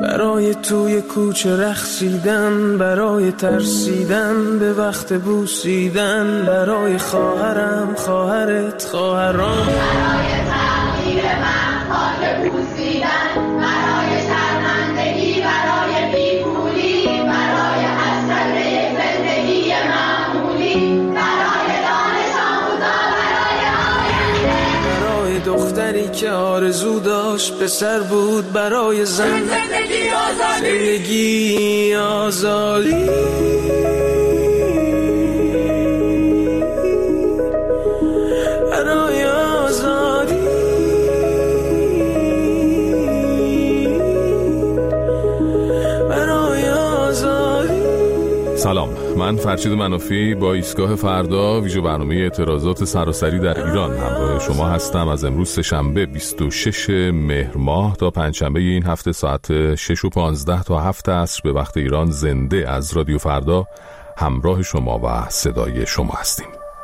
برای توی کوچه رقصیدن، برای ترسیدن به وقت بوسیدن، برای خواهرم، خواهرت، خواهرام، برای تغییر من، خاک بوسیدن، برای شرمندگی، برای بیپولی، برای حسرت زندگی معمولی، برای دانش آموزا، برای آینده، برای دختری که آرزو داشت پسر بود، برای زندگی آزادی، زندگی آزادی، برای آزادی، برای آزادی. سلام، من فرشید منافی با ایستگاه فردا ویژه برنامه اعتراضات سراسری در ایران همراه شما هستم. از امروز سه‌شنبه 26 مهر ماه تا پنجشنبه این هفته ساعت 6:15 تا 7 عصر به وقت ایران زنده از رادیو فردا همراه شما و صدای شما هستیم.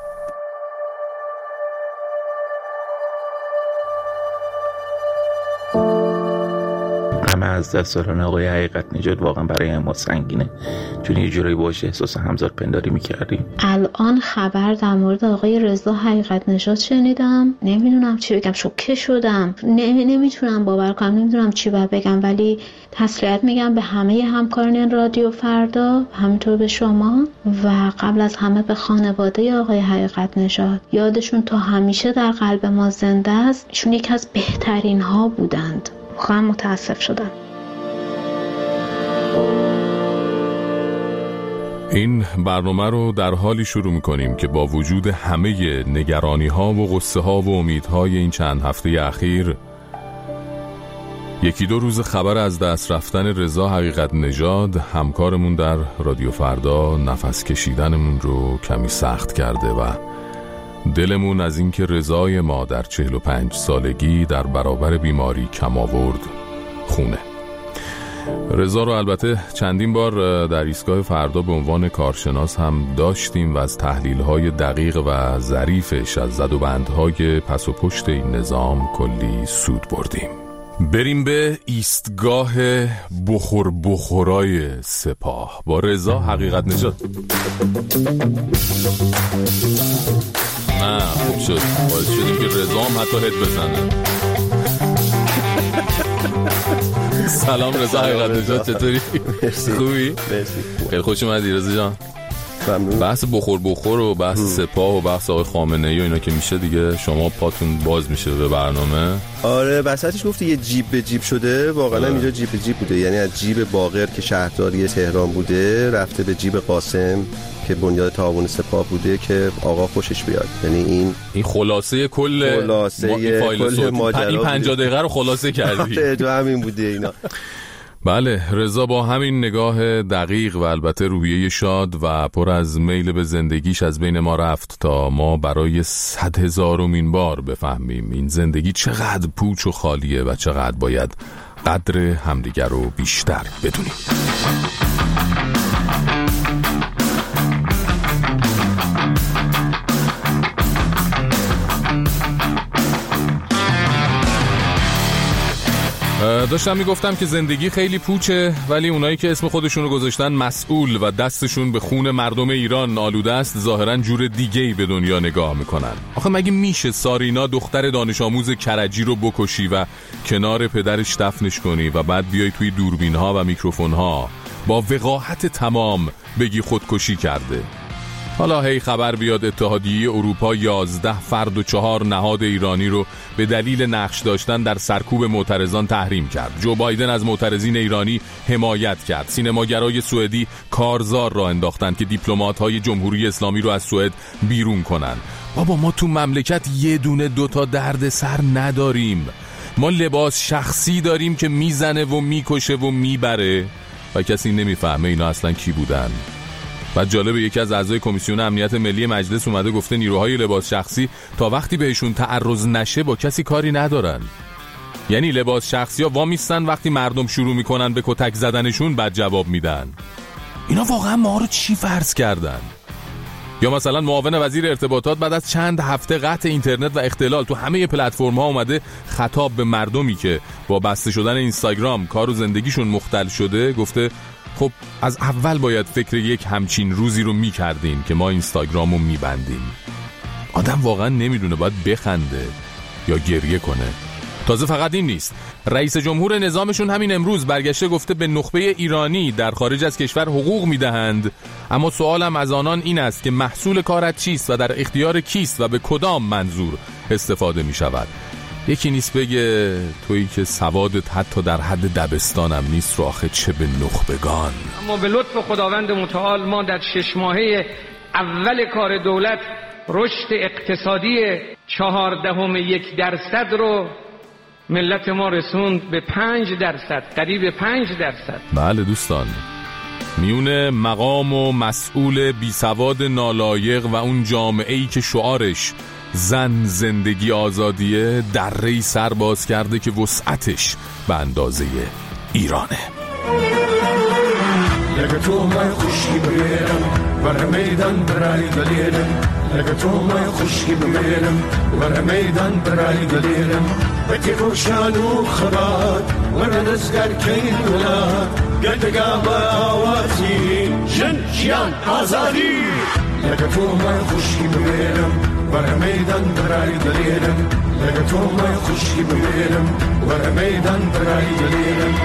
از دست دادن آقای حقیقت نژاد واقعا برای ما سنگینه، چون یه جورایی باهاش احساس همزاد پنداری میکردیم. الان خبر در مورد آقای رضا حقیقت نژاد شنیدم، نمیدونم چی بگم، شوکه شدم، نمیتونم باور کنم، نمیدونم چی باید بگم، ولی تسلیت میگم به همه همکاران رادیو فردا، همینطور به شما و قبل از همه به خانواده آقای حقیقت نژاد. یادشون تا همیشه در قلب ما زنده است. ایشون یکی از بهترین ها بودند. واقعا متاسف شدم. این برنامه رو در حالی شروع می‌کنیم که با وجود همه نگرانی‌ها و غصه‌ها و امیدهای این چند هفته اخیر، یکی دو روز خبر از دست رفتن رضا حقیقت نژاد همکارمون در رادیو فردا نفس کشیدنمون رو کمی سخت کرده و دلمون از این که رضای ما در 45 سالگی در برابر بیماری کم آورد خونه. رضا رو البته چندین بار در ایستگاه فردا به عنوان کارشناس هم داشتیم و از تحلیل‌های دقیق و ظریفش از زد و بندهای پس و پشت این نظام کلی سود بردیم. بریم به ایستگاه بخورای سپاه با رضا حقیقت نژاد. نه خوب شد، باعث شدیم که رضا هم حتی هد بزنه. سلام رضا حقیقت نژاد، چطوری؟ خوبی؟ خیلی خوش اومدی رضا جان. ممنون. بحث بخور و بحث سپاه و بحث آقای خامنه‌ای و اینا که میشه دیگه شما پاتون باز میشه به برنامه. آره وسطش گفتی یه جیب به جیب شده، واقعا اینجا جیب به جیب بوده، یعنی از جیب باقر که شهرداری تهران بوده رفته به جیب قاسم که بنیاد تعاون سپاه بوده که آقا خوشش بیاد. یعنی این خلاصه کل ماجرا 50 دقیقه رو خلاصه کردی. تو همین بوده اینا. بله، رضا با همین نگاه دقیق و البته روحیه شاد و پر از میل به زندگیش از بین ما رفت تا ما برای 100,000مین بار بفهمیم این زندگی چقدر پوچ و خالیه و چقدر باید قدر همدیگر رو بیشتر بدونیم. داشتم میگفتم که زندگی خیلی پوچه، ولی اونایی که اسم خودشونو گذاشتن مسئول و دستشون به خون مردم ایران آلوده است ظاهرا جور دیگه‌ای به دنیا نگاه میکنن. آخه مگه میشه سارینا دختر دانش آموز کرجی رو بکشی و کنار پدرش دفنش کنی و بعد بیای توی دوربین‌ها و میکروفون‌ها با وقاحت تمام بگی خودکشی کرده؟ حالا هی خبر بیاد اتحادیه اروپا 11 فرد و 4 نهاد ایرانی رو به دلیل نقش داشتن در سرکوب معترضان تحریم کرد. جو بایدن از معترضین ایرانی حمایت کرد. سینماگرای سوئدی کارزار را انداختن که دیپلمات‌های جمهوری اسلامی رو از سوئد بیرون کنن. بابا ما تو مملکت یه دونه دوتا درد سر نداریم. ما لباس شخصی داریم که میزنه و میکشه و میبره و کسی نمیفهمه اینا اصلا کی بودن. بعد جالب، یکی از اعضای کمیسیون امنیت ملی مجلس اومده گفته نیروهای لباس شخصی تا وقتی بهشون تعرض نشه با کسی کاری ندارن. یعنی لباس شخصی ها وامیستن وقتی مردم شروع میکنن به کتک زدنشون بعد جواب میدن. اینا واقعا ما رو چی فرض کردن؟ یا مثلا معاون وزیر ارتباطات بعد از چند هفته قطع اینترنت و اختلال تو همه پلتفرم‌ها اومده خطاب به مردمی که با بسته شدن اینستاگرام کار و زندگیشون مختل شده گفته خب از اول باید فکر یک همچین روزی رو می‌کردین که ما اینستاگرامو می‌بندیم. آدم واقعا نمیدونه باید بخنده یا گریه کنه. تازه فقط این نیست، رئیس جمهور نظامشون همین امروز برگشته گفته به نخبه ایرانی در خارج از کشور حقوق میدهند، اما سوالم از آنان این است که محصول کارت چیست و در اختیار کیست و به کدام منظور استفاده می شود. یکی نیست بگه تویی که سوادت حتی در حد دبستانم نیست رو آخه چه به نخبگان. اما به لطف خداوند متعال ما در 6 ماهه اول کار دولت رشد اقتصادی 0.4% رو ملت ما رسوند به 5%، قریب 5%. بله دوستان، میونه مقام و مسئول بیسواد نالایق و اون جامعه‌ای که شعارش زن زندگی آزادیه دره‌ای سر باز کرده که وسعتش به اندازه ایرانه. لگه تو من خوشی بگیرم بر میدان برای دلیرم، لگه تو من خوشی بگیرم بر میدان برای دلیرم، بتی روشن و خبات ورن ازگر کین ولاد گدگا با آوازی جن جیان آزادی. لگه تو من خوشی بگیرم بر میدان برای دلیرم، لگه تو من خوشی بگیرم بر میدان برای دلیرم.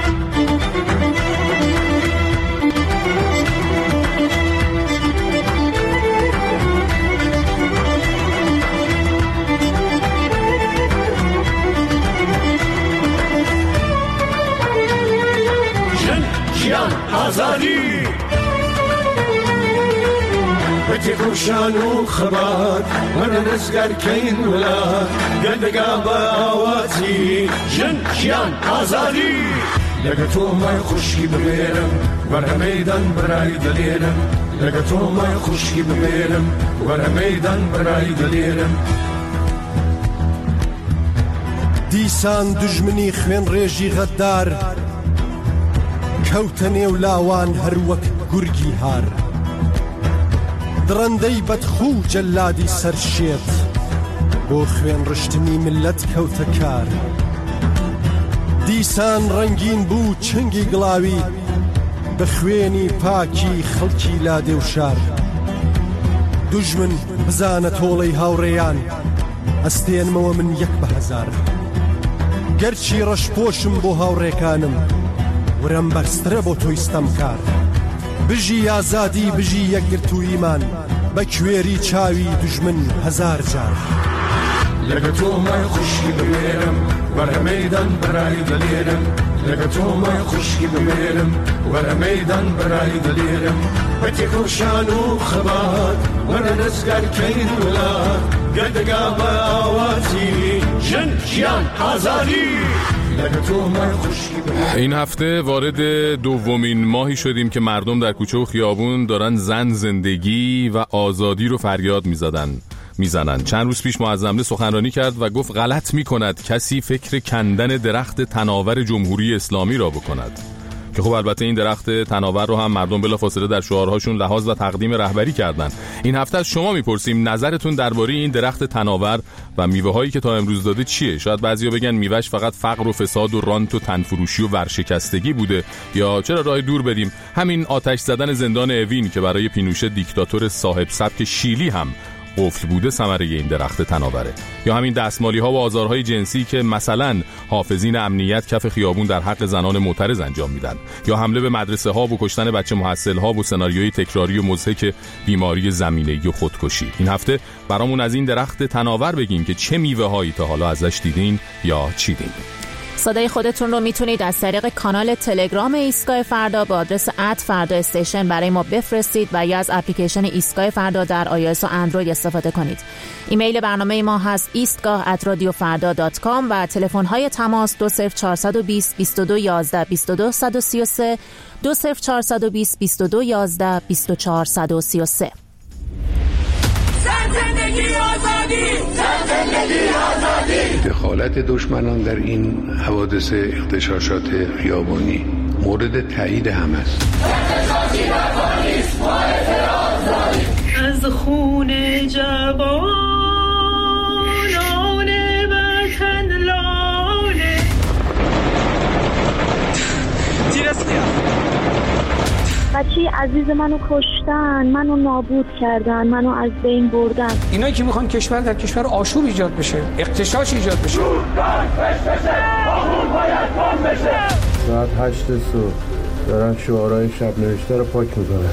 آزادی بتی روشن و خبر من ازگر کین ولاد گندگا با آوازی جن جیان آزادی. لگه تو من خوشی بگیرم بر میدان برای دلیرم، لگه تو من خوشی بگیرم بر میدان برای دلیرم. دیسان دژمنی خوێن ڕێژی غەدار کەوتە نێو لاوان هەروەک گورگی هار، درەندەی بەدخوو جەلادی سەرشێت بۆ خوێن ڕشتنی ملت کەوتە کار. دیسان ڕەنگین بوو چنگی گڵاوی بە خوێنی پاکی خەڵکی لادێ و شار. دوژمن بزانە تۆڵەی هاوڕێیان ئەستێنمەوە من یەک بە هەزار، گەرچی ڕەشپۆشم بۆ هاوڕێکانم ورم بەرزترە بۆ تۆی ستەمکار. بژی ئازادی بژی یەکگرتوویمان بە کوێری چاوی دوژمن هەزار جار. لگه تو من خوشی بگیرم بر میدان برای دلیرم، لگه تو من خوشی بگیرم بر میدان برای دلیرم، بتی روشن و خبات ورن ازگر کین ولاد گدگا با آوازی جن جیان آزادی. این هفته وارد دومین ماهی شدیم که مردم در کوچه و خیابون دارن زن زندگی و آزادی رو فریاد میزنن. چند روز پیش معظم‌له سخنرانی کرد و گفت غلط میکند کسی فکر کندن درخت تناور جمهوری اسلامی را بکند، که خب البته این درخت تناور رو هم مردم بلافاصله در شعارهاشون لحاظ و تقدیم رهبری کردن. این هفته از شما میپرسیم نظرتون درباره این درخت تناور و میوه هایی که تا امروز داده چیه؟ شاید بعضیا بگن میوهش فقط فقر و فساد و رانت و تنفروشی و ورشکستگی بوده، یا چرا راه دور بریم همین آتش زدن زندان اوین که برای پینوشه دیکتاتور صاحب سبک شیلی هم قفل بوده ثمره این درخت تناوره، یا همین دستمالی ها و آزارهای جنسی که مثلا حافظین امنیت کف خیابون در حق زنان معترض انجام میدن، یا حمله به مدرسه ها و کشتن بچه محصل ها و سناریوی تکراری و مضحک بیماری زمینه‌ای و خودکشی. این هفته برامون از این درخت تناور بگین که چه میوه هایی تا حالا ازش دیدین یا چیدین. صدای خودتون رو میتونید از طریق کانال تلگرام ایستگاه فردا با آدرس @فردا استیشن برای ما بفرستید و یا از اپلیکیشن ایستگاه فردا در iOS و اندروید استفاده کنید. ایمیل برنامه ما هست eastgah@radiofarda.com و تلفن های تماس 20420 2211 22133 20420 2211 24133. زندگی آزادی، زندگی آزادی. دخالت دشمنان در این حوادث اغتشاشات خیابانی مورد تایید هم است. اغتشاشی و پلیس ما اعتراض داریم. از از خون جوانان وطن لاله. بچه عزیز منو کشتن، منو نابود کردن، منو از بین بردن. اینایی که میخوان کشور در کشور آشوب ایجاد بشه، اغتشاش ایجاد بشه. ساعت 8 صبح دارن شعارهای شب نوشته رو پاک میکنن.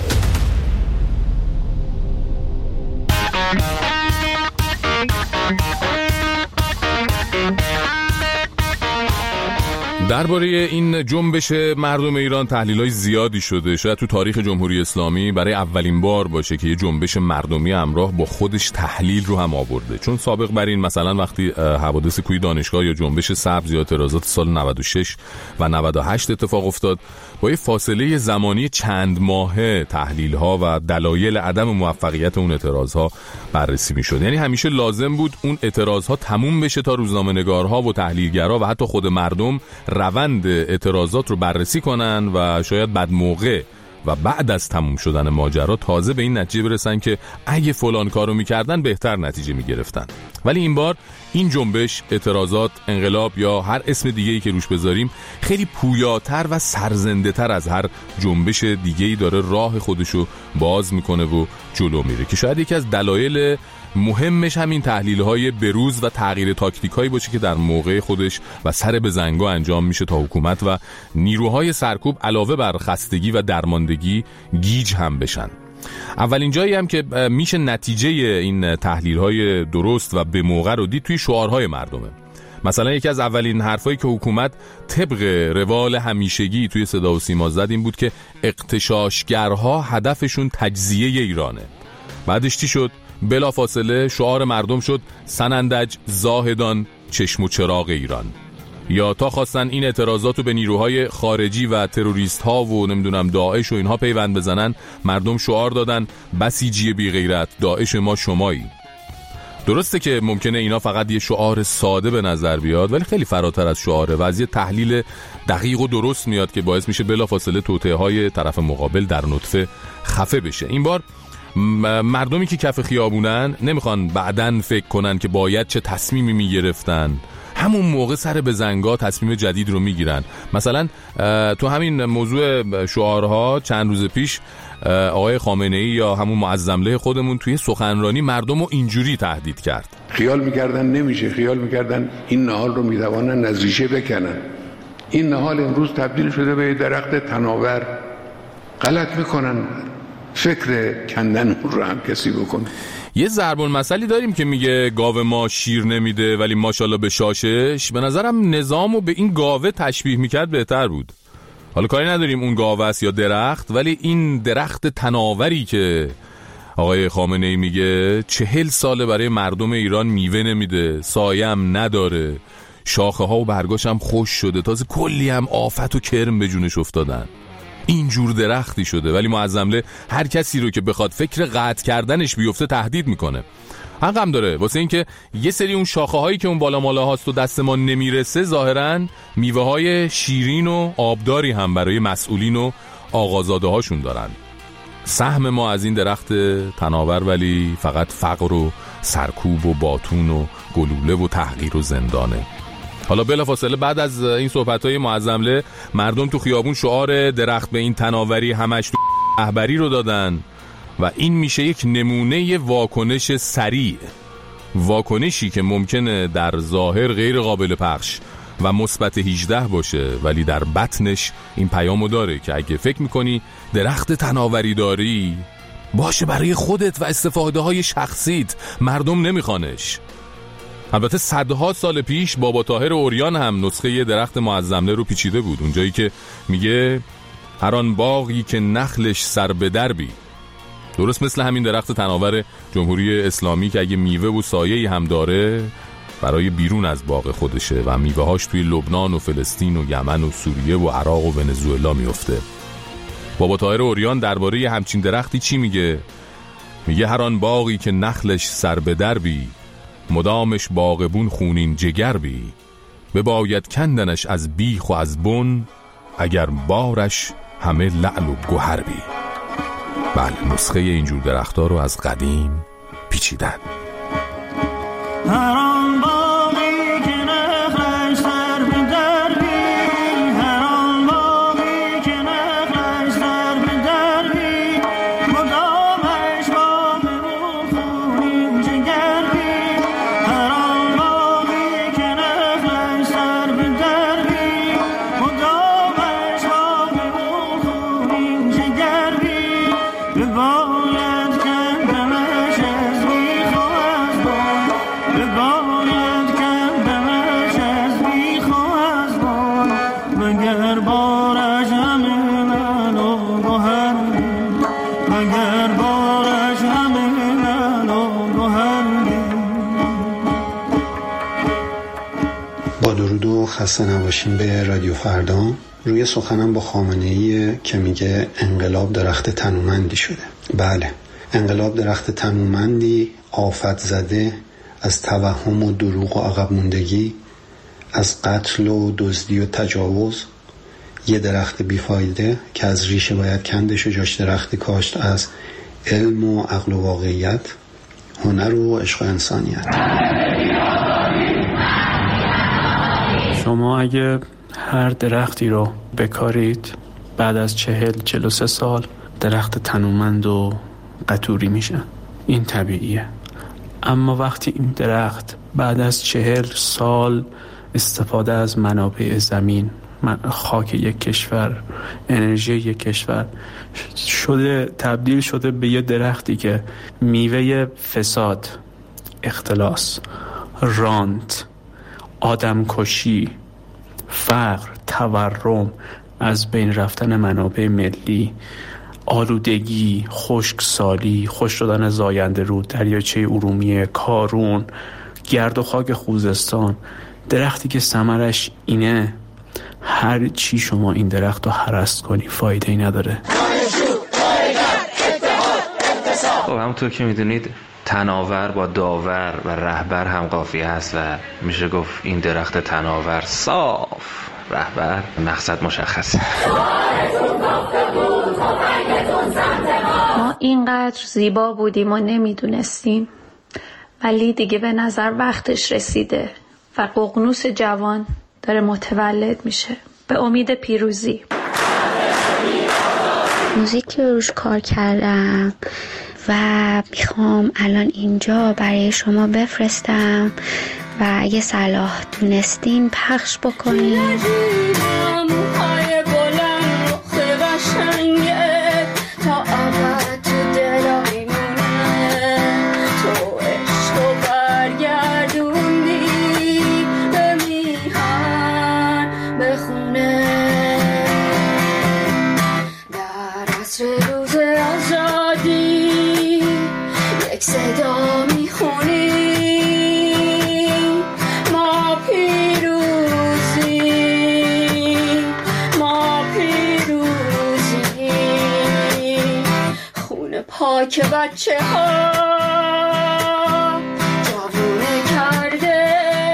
درباره این جنبش مردم ایران تحلیل‌های زیادی شده. شاید تو تاریخ جمهوری اسلامی برای اولین بار باشه که یه جنبش مردمی همراه با خودش تحلیل رو هم آورده. چون سابق بر این مثلا وقتی حوادث کوی دانشگاه یا جنبش سبز یا اعتراضات سال 96 و 98 اتفاق افتاد، با یه فاصله زمانی چند ماهه تحلیل‌ها و دلایل عدم موفقیت اون اعتراض‌ها بررسی می‌شد. یعنی همیشه لازم بود اون اعتراض‌ها تموم بشه تا روزنامه‌نگارها و تحلیلگرا و حتی خود مردم روند اعتراضات رو بررسی کنن و شاید بعد موقع و بعد از تموم شدن ماجرا تازه به این نتیجه برسن که اگه فلان کارو میکردن بهتر نتیجه میگرفتن. ولی این بار این جنبش، اعتراضات، انقلاب یا هر اسم دیگه‌ای که روش بذاریم خیلی پویاتر و سرزنده‌تر از هر جنبش دیگه‌ای داره راه خودشو باز میکنه و جلو میره که شاید یکی از دلایل مهمش همین تحلیل‌های بروز و تغییر تاکتیکایی باشه که در موقع خودش و سر به زنگا انجام میشه تا حکومت و نیروهای سرکوب علاوه بر خستگی و درماندگی گیج هم بشن. اولین جایی هم که میشه نتیجه این تحلیل‌های درست و به موقع رو دید توی شعارهای مردمه. مثلا یکی از اولین حرفایی که حکومت طبق روال همیشگی توی صدا و سیما زد این بود که اغتشاشگرها هدفشون تجزیه ایرانه. بعدش چی شد؟ بلافاصله شعار مردم شد سنندج، زاهدان، چشم و چراغ ایران. یا تا خواستن این اعتراضاتو به نیروهای خارجی و تروریست ها و نمیدونم داعش و اینها پیوند بزنن، مردم شعار دادن بسیجی بی غیرت، داعش ما شمایی. درسته که ممکنه اینا فقط یه شعار ساده به نظر بیاد ولی خیلی فراتر از شعاره و از یه تحلیل دقیق و درست میاد که باعث میشه بلافاصله توطئه های طرف مقابل در نطفه خفه بشه. این بار مردمی که کف خیابونن نمیخوان بعدن فکر کنن که باید چه تصمیمی میگرفتن، همون موقع سر به زنگا تصمیم جدید رو میگیرن. مثلا تو همین موضوع شعارها چند روز پیش آقای خامنه‌ای یا همون معظمله خودمون توی سخنرانی مردم رو اینجوری تهدید کرد. خیال میکردن نمیشه، خیال میکردن این نهال رو میتوانن از ریشه بکنن. این نهال امروز تبدیل شده به درخت تناور. غلط میکنن، فکر کندن اون رو هم کسی بکنه. یه ضرب المثلی داریم که میگه گاو ما شیر نمیده ولی ماشاءالله به شاشش. به نظرم نظامو به این گاوه تشبیه میکرد بهتر بود. حالا کاری نداریم اون گاوه است یا درخت، ولی این درخت تناوری که آقای خامنه‌ای میگه 40 ساله برای مردم ایران میوه نمیده، سایه هم نداره، شاخه ها و برگاش هم خوش شده، تازه کلی هم آفت و کرم به جونش افتادن. اینجور درختی شده ولی معظمله هر کسی رو که بخواد فکر قطع کردنش بیفته تهدید میکنه. حق هم داره، واسه این که یه سری اون شاخه هایی که اون بالا مالا هاست و دست ما نمیرسه ظاهراً میوه های شیرین و آبداری هم برای مسئولین و آقازاده هاشون دارن. سهم ما از این درخت تناور ولی فقط فقر و سرکوب و باتون و گلوله و تحقیر و زندانه. حالا بلافاصله بعد از این صحبت‌های معظمله مردم تو خیابون شعار درخت به این تناوری همش تو رهبری رو دادن و این میشه یک نمونه واکنش سریع، واکنشی که ممکنه در ظاهر غیر قابل پخش و مثبت 18 باشه ولی در بطنش این پیامو داره که اگه فکر میکنی درخت تناوری داری باشه برای خودت و استفاده های شخصیت، مردم نمیخوانش. البته صدها سال پیش بابا طاهر عریان هم نسخه درخت معظمله رو پیچیده بود، اونجایی که میگه هر آن باغی که نخلش سر به دربی. درست مثل همین درخت تناور جمهوری اسلامی که اگه میوه و سایه‌ای هم داره برای بیرون از باغ خودشه و میوه‌هاش توی لبنان و فلسطین و یمن و سوریه و عراق و ونزوئلا میفته. بابا طاهر عریان درباره همچین درختی چی میگه؟ میگه هر آن باغی که نخلش سر به دربی، مدامش باغبون خونین جگر بی، بباید کندنش از بیخ و از بن، اگر بارش همه لعل و گوهر بی. بله، نسخه اینجور درخت‌ها رو از قدیم پیچیدن. خسته نباشین به رادیو فردا. روی سخنم با خامنه‌ای که میگه انقلاب درخت تنومندی شده. بله، انقلاب درخت تنومندی آفت زده از توهم و دروغ و عقب موندگی، از قتل و دزدی و تجاوز، یه درخت بیفایده که از ریشه باید کندش و جاش درختی کاشت از علم و عقل و واقعیت، هنر و عشق و انسانیت. شما اگه هر درختی رو بکارید بعد از 40-43 سال درخت تنومند و قطوری میشه. این طبیعیه. اما وقتی این درخت بعد از 40 سال استفاده از منابع زمین، خاک یک کشور، انرژی یک کشور تبدیل شده به یه درختی که میوه فساد، اختلاس، رانت، آدمکشی، فقر، تورم، از بین رفتن منابع ملی، آلودگی، خشکسالی، خشک شدن زاینده رود، دریاچه ارومیه، کارون، گرد و خاک خوزستان، درختی که ثمرش اینه هر چی شما این درخت رو هرست کنی فایده ای نداره. خب همونطور که میدونید تناور با داور و رهبر هم قافیه هست و میشه گفت این درخت تناور صاف، رهبر مقصد مشخصه. ما اینقدر زیبا بودیم و نمیدونستیم، ولی دیگه به نظر وقتش رسیده و ققنوس جوان داره متولد میشه به امید پیروزی. موزیک روش کار کردم و میخوام الان اینجا برای شما بفرستم و اگه صلاح دونستین پخش بکنین. که بچه ها جوونه کرده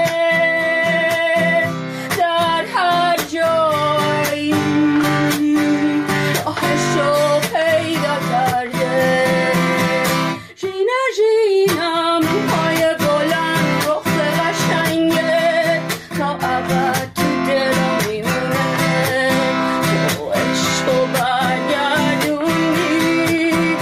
در هر جایی آهشو پیدا کرده. ژینا ژینا موهای بلند رخ قشنگه تا ابد تو دلم میمونه. تو عشقو برگردونی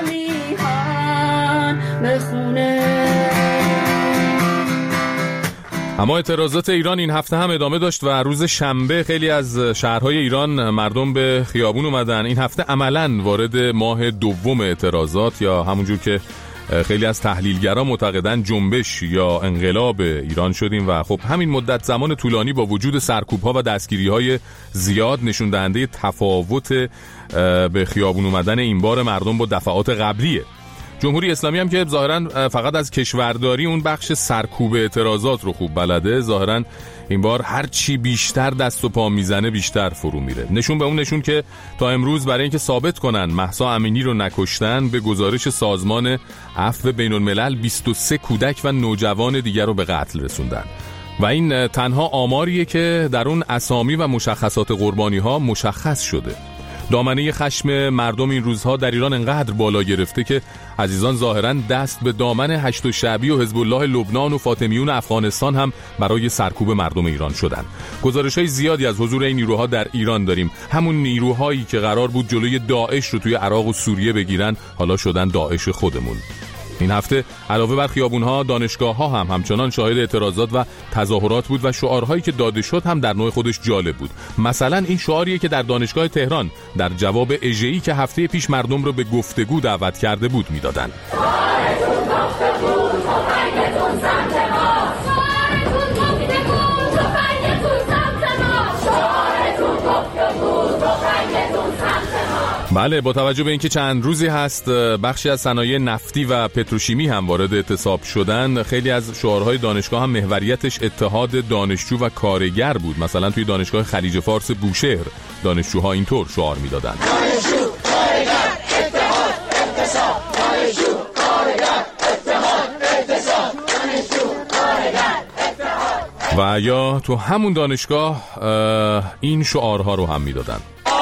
اما اعتراضات ایران این هفته هم ادامه داشت و روز شنبه خیلی از شهرهای ایران مردم به خیابون اومدن. این هفته عملاً وارد ماه دوم اعتراضات یا همونجور که خیلی از تحلیلگران معتقدن جنبش یا انقلاب ایران شدیم و خب همین مدت زمان طولانی با وجود سرکوب‌ها و دستگیری‌های زیاد نشون دهنده تفاوت به خیابون اومدن این بار مردم با دفعات قبلیه. جمهوری اسلامی هم که ظاهراً فقط از کشورداری اون بخش سرکوب اعتراضات رو خوب بلده، ظاهراً این بار هر چی بیشتر دست و پا میزنه بیشتر فرو میره. نشون به اون نشون که تا امروز برای اینکه ثابت کنن مهسا امینی رو نکشتن، به گزارش سازمان عفو بین الملل 23 کودک و نوجوان دیگر رو به قتل رسوندن و این تنها آماریه که در اون اسامی و مشخصات قربانی ها مشخص شده. دامنه خشم مردم این روزها در ایران انقدر بالا گرفته که عزیزان ظاهراً دست به دامن هشت شعبی و حزب الله لبنان و فاطمیون افغانستان هم برای سرکوب مردم ایران شدن. گزارش‌های زیادی از حضور این نیروها در ایران داریم. همون نیروهایی که قرار بود جلوی داعش رو توی عراق و سوریه بگیرن حالا شدن داعش خودمون. این هفته علاوه بر خیابون‌ها، دانشگاه‌ها هم همچنان شاهد اعتراضات و تظاهرات بود و شعارهایی که داده شد هم در نوع خودش جالب بود. مثلا این شعاریه که در دانشگاه تهران در جواب اژه‌ای که هفته پیش مردم رو به گفتگو دعوت کرده بود میدادن. بله، با توجه به اینکه چند روزی هست بخشی از صنایع نفتی و پتروشیمی هم وارد اعتصاب شدن، خیلی از شعارهای دانشگاه هم محوریتش اتحاد دانشجو و کارگر بود. مثلا توی دانشگاه خلیج فارس بوشهر دانشجوها اینطور شعار میدادن: دانشجو، کارگر، اتحاد، اعتصاب، دانشجو، کارگر، اتحاد، اعتصاب، دانشجو، کارگر، اتحاد. و یا تو همون دانشگاه این شعارها رو هم میدادن: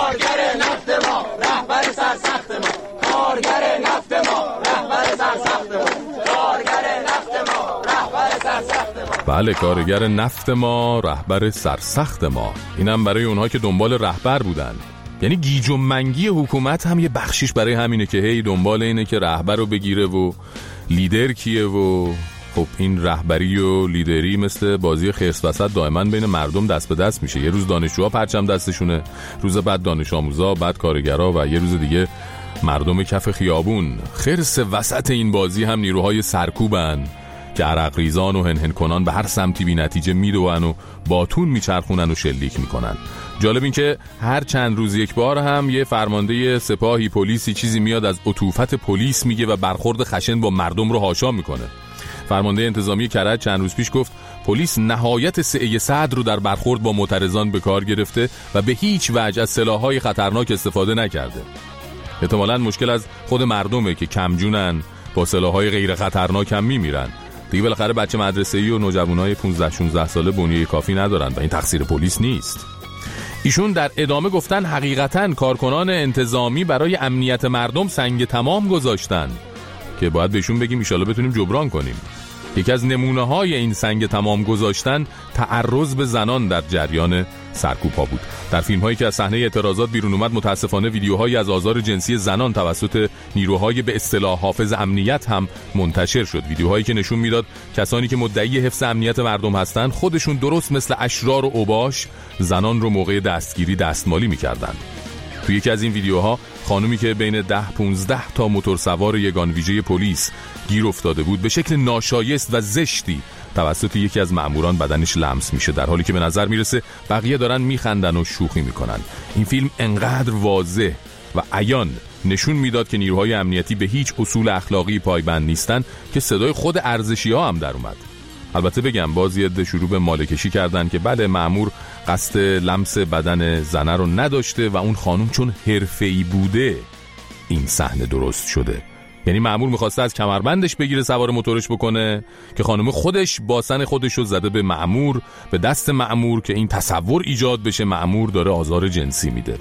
بله، کارگر نفت ما، رهبر سرسخت ما. اینم برای اونها که دنبال رهبر بودن. یعنی گیج و منگی حکومت هم یه بخشیش برای همینه که هی دنبال اینه که رهبر رو بگیره و لیدر کیه. و خب این رهبری و لیدری مثل بازی خرس وسط دائما بین مردم دست به دست میشه. یه روز دانشجوها پرچم دستشونه، روز بعد دانش آموزا، بعد کارگرها و یه روز دیگه مردم کف خیابون. خرس وسط این بازی هم نیروهای سرکوبن که عرق ریزان و هنهن کنان به هر سمتی بی نتیجه میدوئن و باتون میچرخونن و شلیک میکنن. جالب این که هر چند روز یک بار هم یه فرمانده سپاهی، پلیسی چیزی میاد از عطوفت پلیس میگه و برخورد خشن با مردم رو حاشا میکنه. فرمانده انتظامی کرج چند روز پیش گفت پلیس نهایت سعی صدر رو در برخورد با معترضان به کار گرفته و به هیچ وجه از سلاح‌های خطرناک استفاده نکرده. احتمالاً مشکل از خود مردمه که کمجونن، با سلاح‌های غیر خطرناک هم میمیرن. دیگه بالاخره بچه مدرسه‌ای و نوجوانای 15-16 ساله بنیه کافی ندارن و این تقصیر پلیس نیست. ایشون در ادامه گفتن حقیقتاً کارکنان انتظامی برای امنیت مردم سنگ تمام گذاشتن که باید بهشون بگیم ان شاءالله بتونیم جبران کنیم. یکی از نمونه‌های این سنگ تمام گذاشتن تعرض به زنان در جریان سرکوب‌ها بود. در فیلم‌هایی که از صحنه اعتراضات بیرون اومد متاسفانه ویدیوهایی از آزار جنسی زنان توسط نیروهای به اصطلاح حافظ امنیت هم منتشر شد. ویدیوهایی که نشون میداد کسانی که مدعی حفظ امنیت مردم هستند خودشون درست مثل اشرار و اوباش زنان رو موقع دستگیری دستمالی می‌کردند. توی یکی از این ویدیوها خانومی که بین 10-15 تا موتورسوار یگان ویژه پلیس گیر افتاده بود به شکل ناشایست و زشتی توسط یکی از مأموران بدنش لمس میشه، در حالی که به نظر میرسه بقیه دارن میخندن و شوخی میکنن. این فیلم انقدر واضح و عیان نشون میداد که نیروهای امنیتی به هیچ اصول اخلاقی پایبند نیستن که صدای خود ارزشی‌ها هم در اومد. البته بگم باز یه عده شروع به مالکشی کردن که بله مأمور قصد لمس بدن زنه رو نداشته و اون خانم چون حرفه‌ای بوده این صحنه درست شده. یعنی مأمور می‌خواسته از کمربندش بگیره سوار موتورش بکنه که خانم خودش باسن خودش رو زده به مأمور، به دست مأمور، که این تصور ایجاد بشه مأمور داره آزار جنسی میده.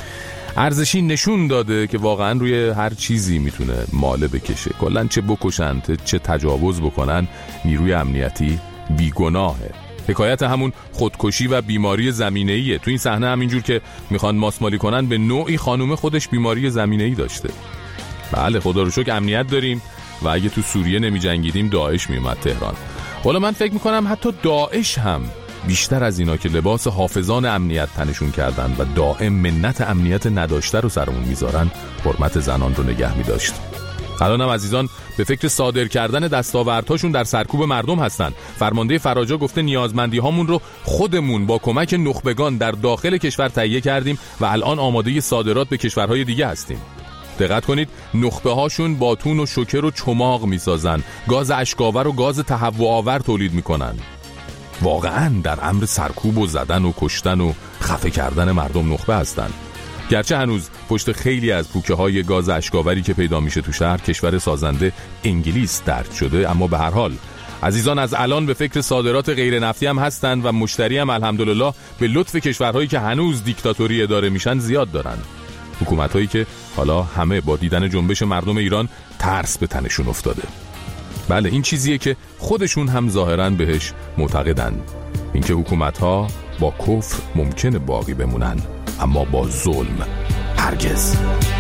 ارزشی نشون داده که واقعا روی هر چیزی میتونه ماله بکشه. کلاً چه بکشن چه تجاوز بکنن نیروی امنیتی بیگناهه. حکایت همون خودکشی و بیماری زمینه‌ایه. تو این صحنه همینجور که میخوان ماسمالی کنن به نوعی خانومه خودش بیماری زمینه‌ای داشته. بله خدا رو شکر امنیت داریم و اگه تو سوریه نمی جنگیدیم داعش میومد تهران. حالا من فکر میکنم حتی داعش هم بیشتر از اینا که لباس حافظان امنیت تنشون کردن و دائم منت امنیت نداشته رو سرمون میذارن حرمت زنان رو نگه میداشت. الان هم عزیزان به فکر صادر کردن دستاوردهاشون در سرکوب مردم هستن. فرمانده فراجا گفته نیازمندی هامون رو خودمون با کمک نخبگان در داخل کشور تهیه کردیم و الان آماده صادرات به کشورهای دیگه هستیم. دقت کنید نخبه هاشون باتون و شوکر و چماق میسازن، گاز اشکاور و گاز تهوع آور تولید میکنن. واقعا در امر سرکوب و زدن و کشتن و خفه کردن مردم نخبه هستن. گرچه هنوز پشت خیلی از پوکه های گاز اشکاوری که پیدا میشه تو شهر کشور سازنده انگلیس درج شده، اما به هر حال عزیزان از الان به فکر صادرات غیر نفتی هم هستن و مشتری هم الحمدلله به لطف کشورهایی که هنوز دیکتاتوری اداره میشن زیاد دارن. حکومت‌هایی که حالا همه با دیدن جنبش مردم ایران ترس به تنشون افتاده. بله، این چیزیه که خودشون هم ظاهراً بهش معتقدن، اینکه حکومت‌ها با کفر ممکنه باقی بمونن اما با ظلم هرگز.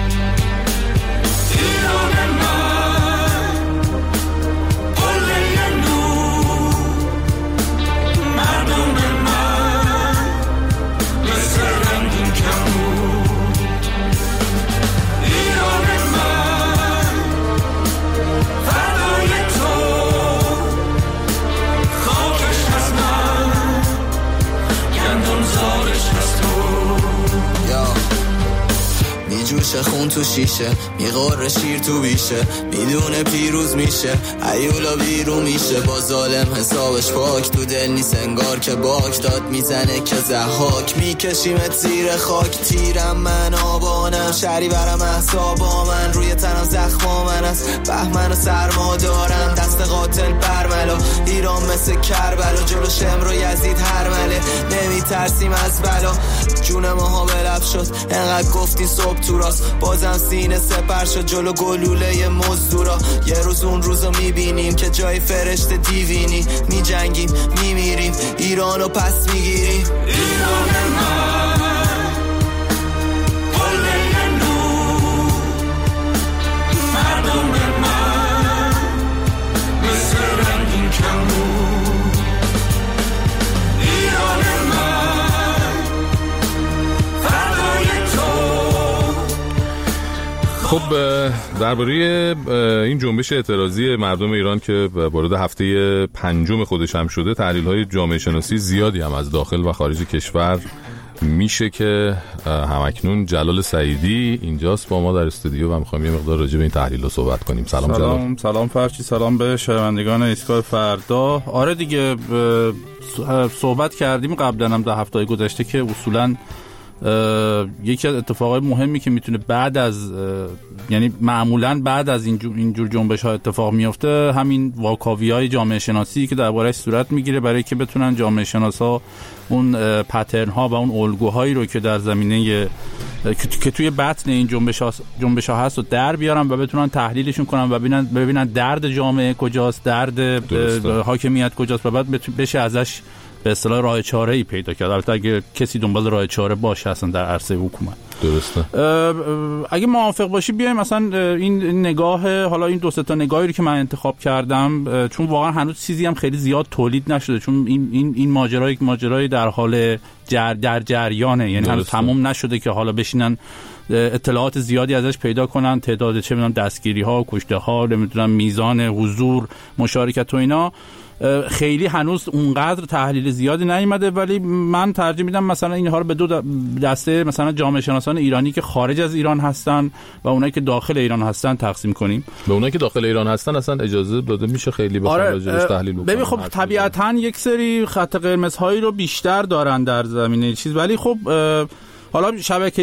میجوشه خون تو شیشه، میغوره شیر تو بیشه، میدونه پیروز میشه، ایولا بیرون میشه، با ظالم حسابش پاک، تو دل نیست انگار که باک داد میزنه که زحاک، میکشیمت زیر خاک، تیرم من آبانم، شری برم احسابا من، روی تنم زخما من است، بهمن و سرما دارم، دست قاتل برملا، ایران مثل کربلا، جلو شمر و یزید هرمله، نمیترسیم از بلا، جون ماها به لب شد، انقدر گفتی صبح تو راست، بازم سینه سپر شد جلو گلوله مزدورا، یه روز اون روزو میبینیم که جای فرشته دیوینی، میجنگیم میمیریم، ایرانو پس میگیریم، ایران من قله نور، مردم من مثل رنگین کمون، ایران من فردای خب درباره این جنبش اعتراضی مردم ایران که وارد هفته پنجم خودش هم شده، تحلیل‌های جامعه شناسی زیادی هم از داخل و خارج کشور میشه که همکنون جلال سعیدی اینجاست با ما در استودیو و می‌خوایم یه مقدار راجع به این تحلیل‌ها صحبت کنیم. سلام جلال. سلام فرشی، سلام به شنوندگان ایستگاه فردا. آره دیگه، صحبت کردیم قبلا هم در هفته‌های گذشته که اصولاً یکی از اتفاقای مهمی که میتونه بعد از یعنی معمولاً بعد از اینجور جنبش ها اتفاق میفته، همین واکاوی‌های جامعه شناسی که درباره‌اش صورت میگیره، برای که بتونن جامعه شناسا اون پترن ها و اون الگوهایی رو که در زمینه که توی بطن این جنبش ها هست رو در بیارن و بتونن تحلیلشون کنن و ببینن درد جامعه کجاست، درد حاکمیت کجاست و بعد بشه ازش به اصطلاح راه چاره‌ای پیدا کرد. البته اگه کسی دنبال راه چاره باشه اصلا در عرصه حکومت. درسته. اگه موافق باشی بیایم مثلا این نگاه، حالا این دو سه تا نگاهی رو که من انتخاب کردم، چون واقعا هنوز چیزی هم خیلی زیاد تولید نشده، چون این ماجرای در حال در جریانه، یعنی هنوز تموم نشده که حالا بشینن اطلاعات زیادی ازش پیدا کنن، تعداد چه میدونم دستگیری ها، کشته ها، نمیدونم میزان حضور، مشارکت و اینا خیلی هنوز اونقدر تحلیل زیادی نیامده، ولی من ترجیح میدم مثلا اینها رو به دو دسته، مثلا جامعه شناسان ایرانی که خارج از ایران هستن و اونایی که داخل ایران هستن تقسیم کنیم. به اونایی که داخل ایران هستن اصلا اجازه داده میشه خیلی بخوام راجعش تحلیل بکنم. ببین خب طبیعتاً یک سری خط قرمزهایی رو بیشتر دارن در زمینه چیز، ولی خب حالا شبکه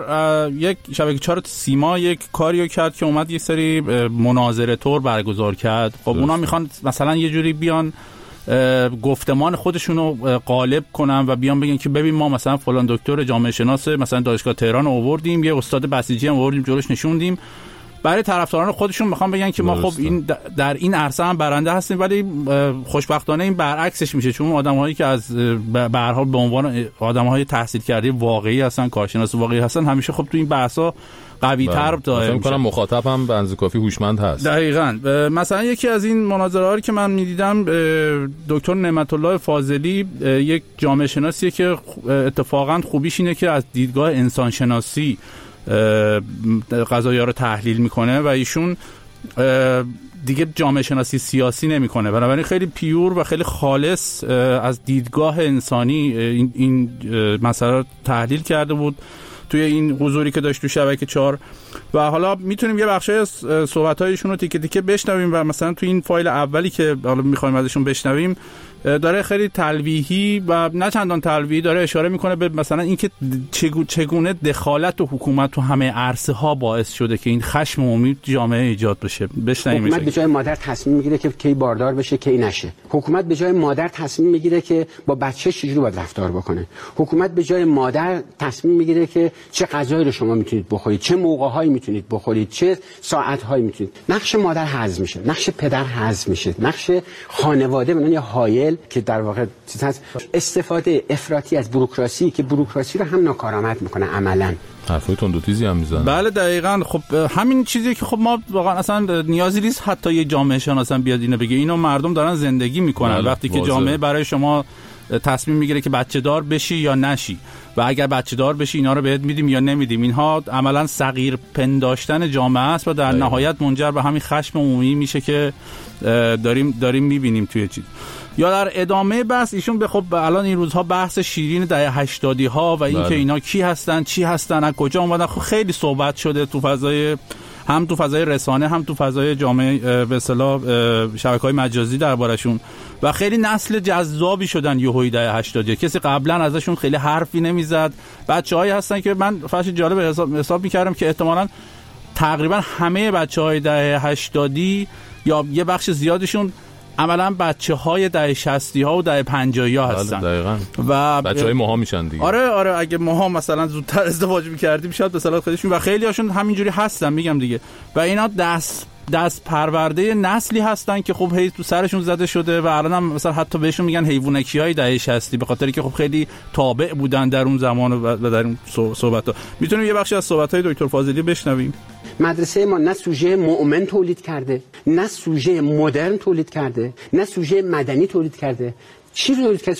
4 سیما یک کاریو کرد که اومد یه سری مناظره تور برگزار کرد. خب اونا میخوان مثلا یه جوری بیان گفتمان خودشونو غالب کنن و بیان بگن که ببین ما مثلا فلان دکتر جامعه شناس مثلا دانشگاه تهران آوردیم، یه استاد بسیجی هم آوردیم جلوش نشوندیم، برای طرفداران خودشون میخوان بگن که ما خب این در این عرصه هم برنده هستیم، ولی خوشبختانه این برعکسش میشه، چون آدمایی که از به هر حال به عنوان آدمهای تحصیل کرده واقعی هستن، کارشناس واقعی هستن، همیشه خب تو این بحثا قوی تر داره. فکر کنم مخاطب هم به اندازه کافی هوشمند هست. دقیقاً. مثلا یکی از این مناظره‌ها که من می‌دیدم، دکتر نعمت الله فاضلی یک جامعه شناسیه که اتفاقاً خوبیش اینه که از دیدگاه انسان شناسی قضایا رو تحلیل میکنه و ایشون دیگه جامعه شناسی سیاسی نمیکنه، بنابراین خیلی پیور و خیلی خالص از دیدگاه انسانی این مسئله تحلیل کرده بود توی این حضوری که داشت تو شبکه 4. و حالا میتونیم یه بخشی از صحبت‌هایشون رو تیکه تیکه بشنویم و مثلا تو این فایل اولی که حالا می‌خوایم ازشون بشنویم داره خیلی تلویحی و نه چندان تلویحی داره اشاره میکنه به مثلا اینکه چگونه دخالت و حکومت تو همه عرصه ها باعث شده که این خشم عمومی جامعه ایجاد بشه. بشه. بشنویم. حکومت به جای مادر تصمیم میگیره که کی باردار بشه کی نشه. حکومت به جای مادر تصمیم میگیره که با بچه‌ش چجوری باید رفتار بکنه. حکومت به جای مادر تصمیم میگیره که چه غذایی رو شما میتونید بخورید، چه موقع‌هایی میتونید بخورید، چه ساعت‌هایی میتونید. نقش مادر حذف میشه، نقش پدر حذف میشه، نقش خانواده به عنوان حایل که در واقع چیز هست، استفاده افراطی از بوروکراسی که بوروکراسی رو هم ناکارآمد میکنه عملاً. حرفای تندوتیزی هم میزنه. بله دقیقاً. خب همین چیزی که خب ما واقعا اصلا نیازی نیست حتی یه جامعه شناس هم بیاد اینو بگه، اینو مردم دارن زندگی میکنن. وقتی که جامعه برای شما تصمیم میگیره که بچه دار بشی یا نشی و اگر بچه دار بشی اینا رو بهت میدیم یا نمیدیم، اینها عملا صغیر پنداشتن جامعه است و در نهایت منجر به همین خشم عمومی میشه که داریم میبینیم توی چیز. یا در ادامه بحث ایشون به خب الان این روزها بحث شیرین دهه 80 ها و این که اینا کی هستن، چی هستن، از کجا اومدن، خب خیلی صحبت شده تو فضای هم تو فضای رسانه هم تو فضای جامعه به اصطلاح شبکه‌های مجازی دربارشون و خیلی نسل جذابی شدن یهویی دهه 80. کسی قبلا ازشون خیلی حرفی نمیزد. بچه‌هایی هستن که من فرض جالب حساب می‌کردم که احتمالاً تقریبا همه بچه‌های دهه 80 یا یه بخش زیادشون عملا بچه‌های دهه 60 ها و دهه 50 ها هستن. دقیقاً. و بچه‌های ماها میشن دیگه. آره اگه ماها مثلا زودتر ازدواج می‌کردیم شاید به صلاح خودشون و خیلی هاشون همینجوری هستن میگم دیگه. و اینا دست پرورده نسلی هستن که خب هی تو سرشون زده شده و الان هم مثلا حتی بهشون میگن حیوانکی‌های دهه 60 به خاطری که خب خیلی تابع بودن در اون زمان و در اون صحبت‌ها. میتونیم یه بخشی از صحبت‌های دکتر فاضلی بشنویم؟ مدرسه ما نه سوژه مؤمن تولید کرده، نه سوژه مدرن تولید کرده، نه سوژه مدنی تولید کرده. چی رو تولید کرده؟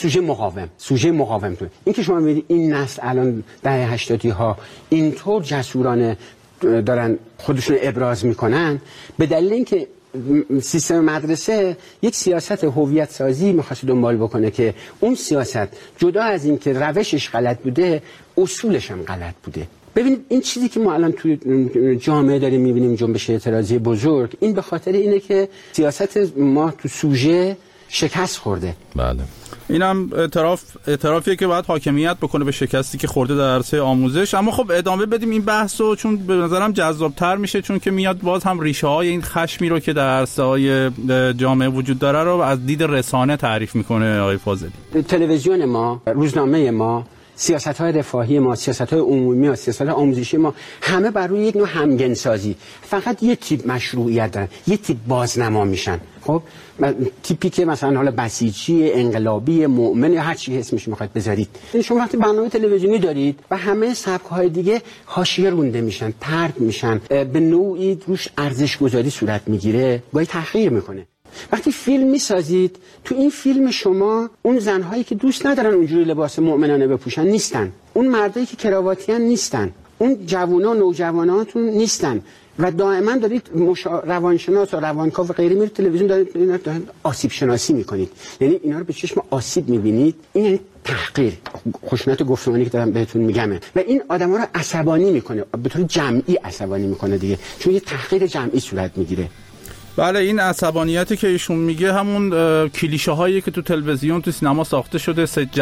سوژه مقاوم تولید. این که شما می‌بینید این نسل الان دهه 80 ها اینطور جسورانه دارن خودشون ابراز میکنن به دلیل اینکه سیستم مدرسه یک سیاست هویت سازی می‌خواد دنبال بکنه که اون سیاست جدا از این که روشش غلط بوده اصولش هم غلط بوده. ببینید این چیزی که ما الان توی جامعه داریم می‌بینیم جنبش اعتراضی بزرگ، این به خاطر اینه که سیاست ما تو سوژه شکست خورده. بله. اینم اعترافیه که باید حاکمیت بکنه به شکستی که خورده در عرصه آموزش. اما خب ادامه بدیم این بحثو چون به نظرم جذاب‌تر میشه، چون که میاد باز هم ریشه‌های این خشمی رو که در عرصه‌های جامعه وجود داره رو از دید رسانه تعریف میکنه آقای فاضلی. تلویزیون ما، روزنامه ما، سیاست‌های رفاهی ما، سیاست‌های عمومی ما، سیاست‌های آموزشی ما همه بر روی یک نوع همگنسازی فقط یه تیپ مشروعیت دارن، یه تیپ بازنما میشن. خب تیپی که مثلا حالا بسیجی، انقلابی، مؤمن یا هر چی اسمش میخواید بذارید. این شما وقتی برنامه تلویزیونی دارید و همه سبک‌های دیگه حاشیه رونده میشن، طرد میشن، به نوعی روش ارزش گذاری صورت میگیره، باید تحقیر میکنه. وقتی فیلم میسازید تو این فیلم شما اون زنهایی که دوست ندارن اونجوری لباس مؤمنانه بپوشن نیستن، اون مردایی که کراواتیان نیستن، اون جوونا و نوجواناتون نیستن و دائما دارید روانشناس و روانکاو و غیره میرید تلویزیون دارید آسیب شناسی میکنید، یعنی اینا رو به چشم آسیب میبینید. این یعنی تحقیر، خشونت گفتمانی که دارم بهتون میگم و این آدما رو عصبانی میکنه، به طور جمعی عصبانی میکنه دیگه، چون یه تحقیر جمعی صورت میگیره. بله این عصبانیتی که ایشون میگه همون کلیشه هایی که تو تلویزیون تو سینما ساخته شده، سید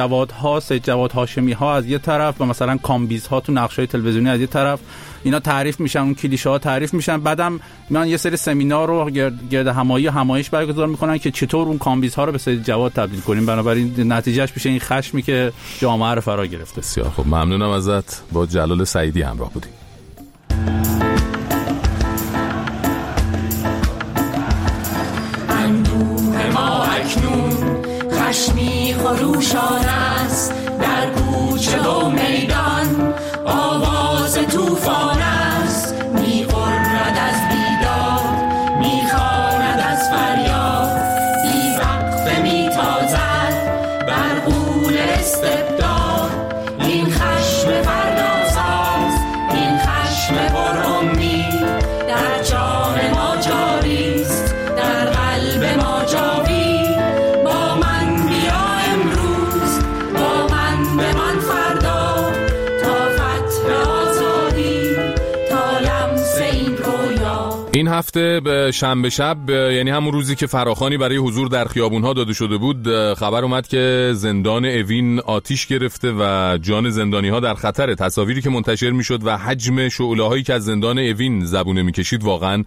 جواد هاشمی ها از یه طرف و مثلا کامبیز ها تو نقشای تلویزیونی از یه طرف، اینا تعریف میشن، اون کلیشه ها تعریف میشن، بعدم میان یه سری سمینار رو گرد همایش برگزار میکنن که چطور اون کامبیز ها رو به سید جواد تبدیل کنیم، بنابراین نتیجهش میشه این خشمی که جامعه رو فرا گرفته. بسیار خب، ممنونم ازت. با جلال سعیدی همراه بودیم. خشمی خروشان است در کوچه و میدان، آواز توفان است می‌غرد از بیداد، می‌خواند از فریاد، بی وقفه می‌تازد بر غول استبداد. این خشم فرداساز، این خشم پرامید در جان ما جاری است، در قلب ما جاوید. این هفته به شنبه شب، یعنی همون روزی که فراخوانی برای حضور در خیابون‌ها داده شده بود، خبر اومد که زندان اوین آتش گرفته و جان زندانی‌ها در خطره. تصاویری که منتشر می‌شد و حجم شعله‌هایی که از زندان اوین زبونه می‌کشید واقعاً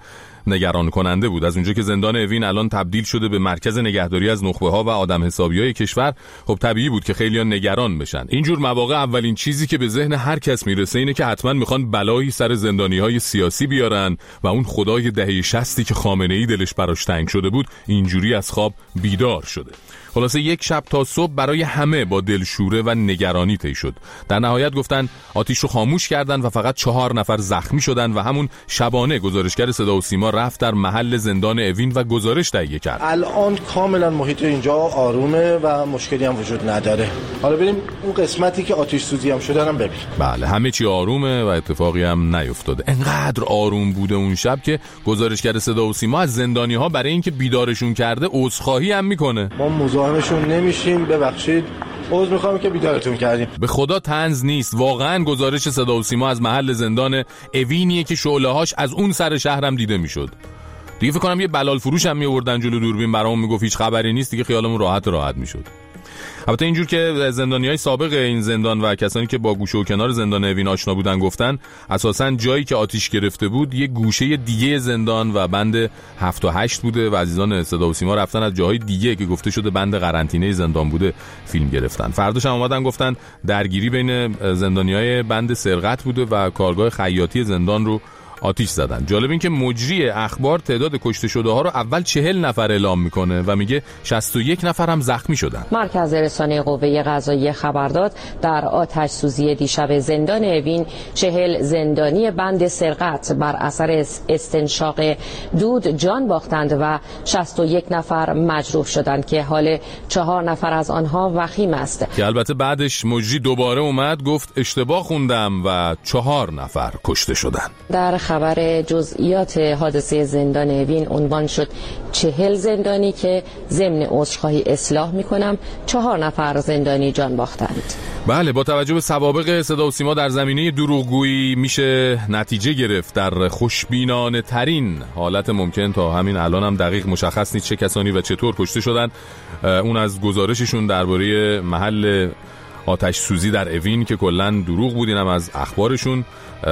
نگران کننده بود. از اونجا که زندان اوین الان تبدیل شده به مرکز نگهداری از نخبه‌ها و آدم حسابی‌های کشور، خب طبیعی بود که خیلی‌ها نگران بشن. اینجور مواقع اولین چیزی که به ذهن هر کس میرسه اینه که حتما میخوان بلایی سر زندانی‌های سیاسی بیارن و اون خدای دهه 60 که خامنه‌ای دلش براش تنگ شده بود اینجوری از خواب بیدار شده. خلاصه یک شب تا صبح برای همه با دلشوره و نگرانی طی شد. در نهایت گفتن آتیش رو خاموش کردن و فقط 4 نفر زخمی شدن و همون شبانه گزارشگر صدا و سیما رفت در محل زندان اوین و گزارش تهیه کرد. الان کاملا محیط اینجا آرومه و مشکلی هم وجود نداره. حالا بریم اون قسمتی که آتش سوزی هم شدن هم ببینیم. بله، همه چی آرومه و اتفاقی هم نیفتاده. انقدر آروم بوده اون شب که گزارشگر صدا و سیما از زندانی‌ها برای اینکه بیدارشون کرده عذرخواهی هم میکنه. ما مزاحمشون نمیشیم، ببخشید، عذر میخوام که بیدارتون کردیم. به خدا طنز نیست، واقعا گزارش صدا و سیما از محل زندان اوینیه که شعله‌هاش از اون سر شهرم دیده میشد. دیگه فکر کنم یه بلال فروش هم میآوردن جلو دوربین برامون میگفت هیچ خبری نیست، دیگه خیالمون راحت میشد. البته اینجور که زندانیای سابق این زندان و کسانی که با گوشه و کنار زندان اوین آشنا بودن گفتن، اساساً جایی که آتش گرفته بود یه گوشه دیگه زندان و بند 7 و 8 بوده و عزیزان صدا و سیما رفتن از جاهای دیگه که گفته شده بند قرنطینه زندان بوده فیلم گرفتن. فرداش هم اومدن گفتن درگیری بین زندانیای بند سرقت بوده و کارگاه خیاطی زندان رو آتش زدن. جالب این که مجری اخبار تعداد کشته شده ها رو اول 40 نفر اعلام میکنه و میگه 61 نفر هم زخمی شدن. مرکز رسانه قوه قضاییه خبر داد در آتش سوزی دیشب زندان اوین 40 زندانی بند سرقت بر اثر استنشاق دود جان باختند و 61 نفر مجروح شدند که حال 4 نفر از آنها وخیم است. که البته بعدش مجری دوباره اومد گفت اشتباه خوندم و 4 نفر کشته شدن. در خبر جزئیات حادثه زندان اوین عنوان شد 40 زندانی که ضمن عذرخواهی اصلاح میکنم 4 نفر زندانی جان باختند. بله، با توجه به سوابق صدا و سیما در زمینه دروغگویی میشه نتیجه گرفت در خوشبینانه ترین حالت ممکن. تا همین الان هم دقیق مشخص نیست چه کسانی و چطور کشته شدن. اون از گزارششون درباره محل آتش سوزی در اوین که کلن دروغ بود، اینم از اخبارشون.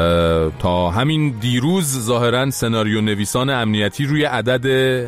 تا همین دیروز ظاهرا سناریو نویسان امنیتی روی عدد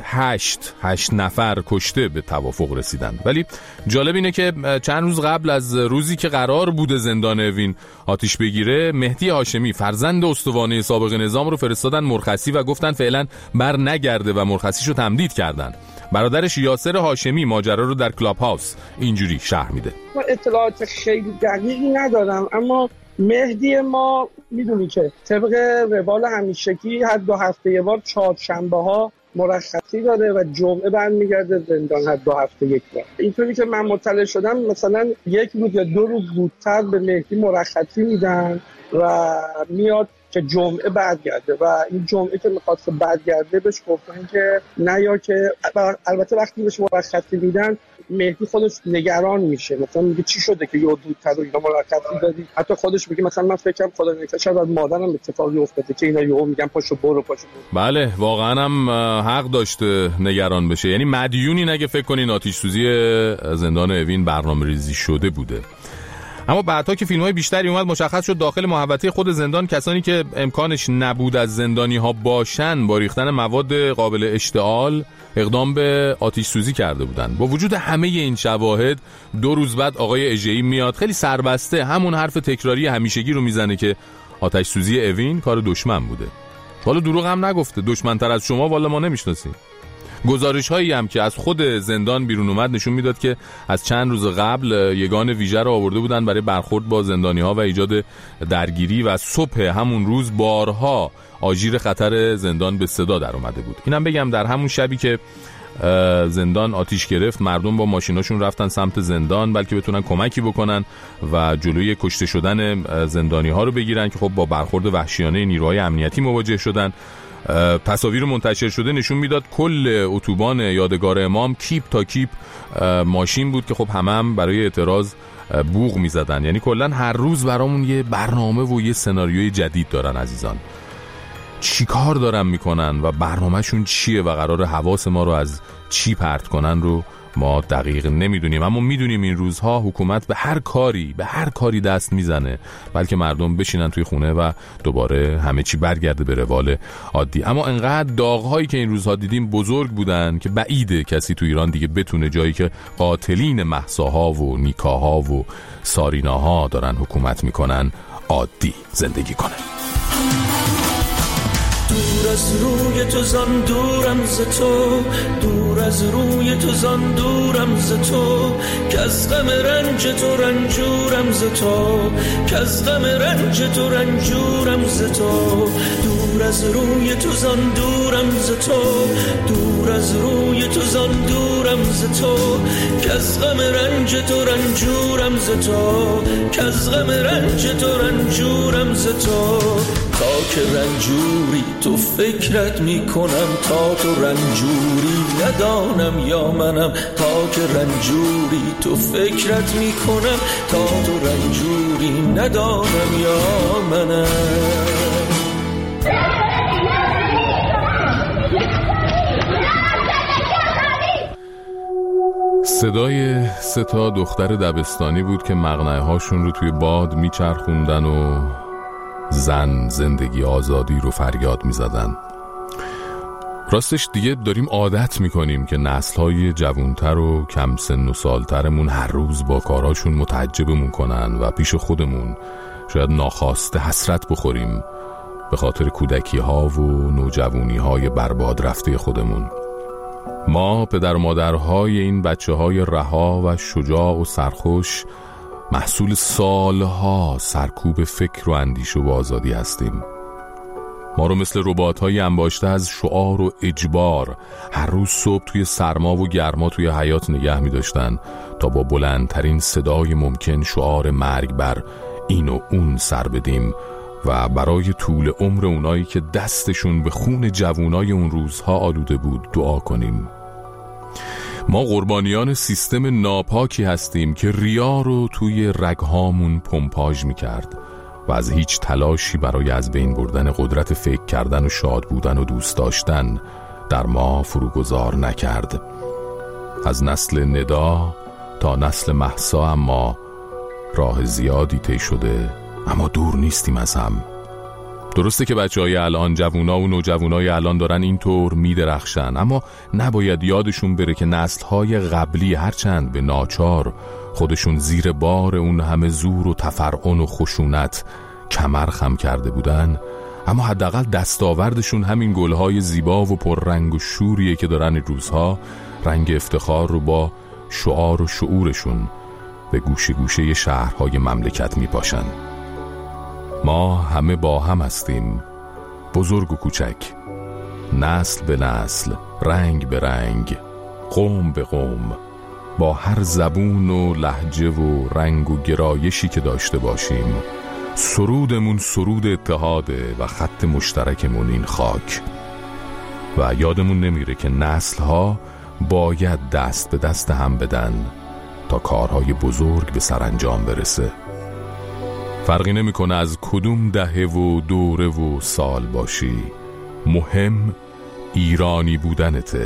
8 نفر کشته به توافق رسیدن. ولی جالب اینه که چند روز قبل از روزی که قرار بوده زندان اوین آتش بگیره، مهدی هاشمی فرزند استوانه سابق نظام رو فرستادن مرخصی و گفتن فعلا بر نگرده و مرخصیشو تمدید کردن. برادرش یاسر هاشمی ماجرا رو در کلاب هاوس اینجوری شرح میده. اطلاعات خیلی دقیقی ندارم، اما مهدی ما میدونی که طبق روال همیشگی هر 2 هفته یه بار چهارشنبه ها مرخصی داره و جمعه برمیگرده زندان هر 2 هفته یک بار. اینطوری که من مطلع شدم مثلا 1 روز یا 2 روز زودتر به مهدی مرخصی میدن و میاد که جمعه برگرده و این جمعه که میخواست برگرده بهش گفتن که نه، یا که البته وقتی بهش مرخصی میدن مهدی خودش نگران میشه، مثلا میگه چی شده که یه دودتر و اینا مرخصی دادی. حتی خودش میگه مثلا من فکرم خدا نکنه شاید از مادرم اتفاقی افتاده که اینا یهو میگن پاشو برو. بله، واقعا هم حق داشته نگران بشه. یعنی مدیونی نگه فکر کنین آتش سوزی زندان اوین برنامه‌ریزی شده بوده. اما بعدها که فیلم‌های بیشتری اومد مشخص شد داخل محوطه خود زندان کسانی که امکانش نبود از زندانی‌ها باشن با ریختن مواد قابل اشتعال اقدام به آتش سوزی کرده بودن. با وجود همه این شواهد 2 روز بعد آقای اژه‌ای میاد خیلی سربسته همون حرف تکراری همیشگی رو میزنه که آتش سوزی اوین کار دشمن بوده. حالا دروغ هم نگفته، دشمن‌تر از شما والا ما نمیشناسیم. گزارش هایی هم که از خود زندان بیرون اومد نشون میداد که از چند روز قبل یگان ویژه رو آورده بودن برای برخورد با زندانی ها و ایجاد درگیری و صبح همون روز بارها آژیر خطر زندان به صدا در اومده بود. اینم بگم در همون شبی که زندان آتش گرفت مردم با ماشیناشون رفتن سمت زندان بلکه بتونن کمکی بکنن و جلوی کشته شدن زندانی ها رو بگیرن که خب با برخورد وحشیانه نیروهای امنیتی مواجه شدن. تصاویر منتشر شده نشون میداد کل اتوبان یادگار امام کیپ تا کیپ ماشین بود که خب هم برای اعتراض بوق میزدن. یعنی کلا هر روز برامون یه برنامه و یه سناریوی جدید دارن عزیزان. چی کار دارن میکنن و برنامهشون چیه و قرار حواس ما رو از چی پرت کنن رو ما دقیق نمیدونیم، اما میدونیم این روزها حکومت به هر کاری دست میزنه بلکه مردم بشینن توی خونه و دوباره همه چی برگرده به روال عادی. اما انقدر داغ‌هایی که این روزها دیدیم بزرگ بودن که بعیده کسی تو ایران دیگه بتونه جایی که قاتلین مهساها و نیکاها و ساریناها دارن حکومت میکنن عادی زندگی کنه. دور از روی تو زان دورم ز تو، دور از روی تو زان دورم ز تو، که از غم رنج تو رنجورم ز تو، که از غم رنج تو رنجورم ز تو، دور از روی تو زان دورم ز تو، دور از روی تو زان دورم ز تو، که از غم رنج تو رنجورم ز تو، که از غم رنج تو رنجورم ز تو، تا که رنجوری تو فکرت میکنم، تا تو رنجوری ندانم یا منم، تا که رنجوری تو فکرت میکنم، تا تو رنجوری ندانم یا منم. صدای 3 دختر دبستانی بود که مقنعه هاشون رو توی باد میچرخوندن و زن، زندگی، آزادی رو فریاد میزدن. راستش دیگه داریم عادت میکنیم که نسل‌های جوانتر و کم سن و سالترمون هر روز با کاراشون متعجبمون کنن و پیش خودمون شاید ناخواسته حسرت بخوریم به خاطر کودکی‌ها و نوجوانی‌های برباد رفته خودمون. ما پدر و مادرهای این بچه‌های رها و شجاع و سرخوش محصول سالها سرکوب فکر و اندیشه و آزادی هستیم. ما رو مثل ربات‌های انباشته از شعار و اجبار هر روز صبح توی سرما و گرما توی حیاط نگه می داشتن تا با بلندترین صدای ممکن شعار مرگ بر این و اون سر بدیم و برای طول عمر اونایی که دستشون به خون جوونای اون روزها آلوده بود دعا کنیم. ما قربانیان سیستم ناپاکی هستیم که ریا رو توی رگهامون پمپاژ میکرد و از هیچ تلاشی برای از بین بردن قدرت فکر کردن و شاد بودن و دوست داشتن در ما فروگذار نکرد. از نسل ندا تا نسل مهسا اما راه زیادی طی شده، اما دور نیستیم از هم. درسته که بچه‌های الان، جوونا و نوجوانای الان دارن اینطور میدرخشن، اما نباید یادشون بره که نسل‌های قبلی هرچند به ناچار خودشون زیر بار اون همه زور و تفرعن و خشونت کمر خم کرده بودن، اما حداقل دستاوردشون همین گل‌های زیبا و پررنگ و شوریه که دارن این روزها رنگ افتخار رو با شعار و شعورشون به گوشه گوشه شهرهای مملکت میپاشن. ما همه با هم هستیم، بزرگ و کوچک، نسل به نسل، رنگ به رنگ، قوم به قوم، با هر زبون و لهجه و رنگ و گرایشی که داشته باشیم. سرودمون سرود اتحاده و خط مشترکمون این خاک. و یادمون نمیره که نسل‌ها باید دست به دست هم بدن تا کارهای بزرگ به سرانجام برسه. فرقی نمیکنه از کدوم دهه و دوره و سال باشی، مهم ایرانی بودنته.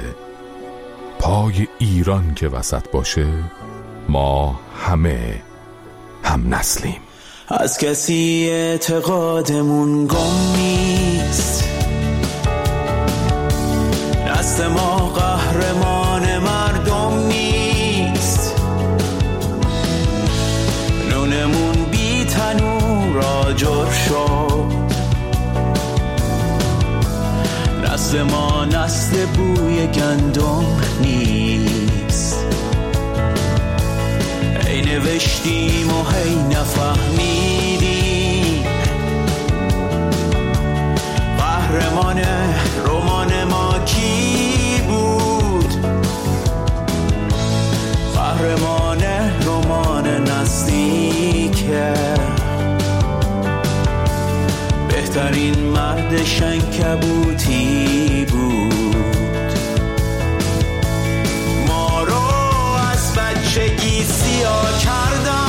پای ایران که وسط باشه ما همه هم نسلیم. از کسی اعتقادمون گم نیست، دست ما قهرمان مردم نیست، نونمون بی تنور آجر شد، نسل ما نسل بوی گندم نیست. هی نوشتیم و هی نفهمیدیم، قهرمان رمان ما کی بود؟ قهرمان رمان نزدیکه، بهترین مرد شنکبوتی بود. ما رو از بچگی سیاه کردن،